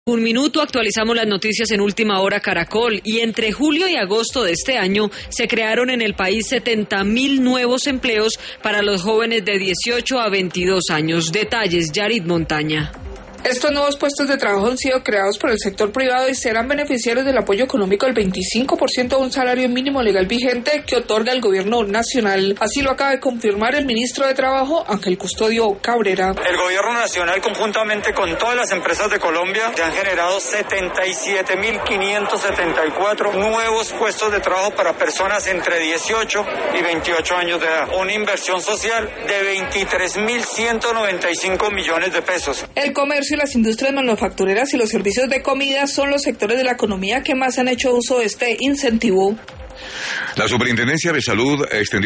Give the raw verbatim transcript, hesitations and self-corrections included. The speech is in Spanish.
Un minuto, actualizamos las noticias en Última Hora Caracol, y entre julio y agosto de este año se crearon en el país setenta mil nuevos empleos para los jóvenes de dieciocho a veintidós años. Detalles, Yarit Montaña. Estos nuevos puestos de trabajo han sido creados por el sector privado y serán beneficiarios del apoyo económico del veinticinco por ciento de un salario mínimo legal vigente que otorga el gobierno nacional. Así lo acaba de confirmar el ministro de Trabajo, Ángel Custodio Cabrera. El gobierno nacional, conjuntamente con todas las empresas de Colombia, se han generado setenta y siete mil quinientos setenta y cuatro nuevos puestos de trabajo para personas entre dieciocho y veintiocho años de edad. Una inversión social de veintitrés mil ciento noventa y cinco millones de pesos. El comercio y las industrias manufactureras y los servicios de comida son los sectores de la economía que más han hecho uso de este incentivo. La Superintendencia de Salud extendió